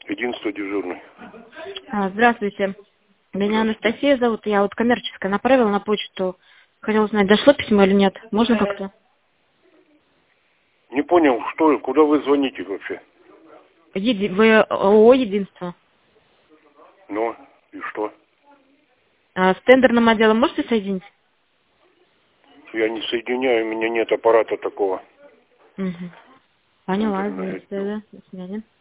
Единство дежурный. Здравствуйте. Меня Анастасия зовут. Я вот коммерческая направила на почту. Хотела узнать, дошло письмо или нет. Можно как-то? Не понял, что, куда вы звоните вообще? Вы ООО «Единство». Ну, и что? С тендерным отделом можете соединить? Я не соединяю, у меня нет аппарата такого. Угу. Поняла, Тендерное извините, отдел. да. До свидания.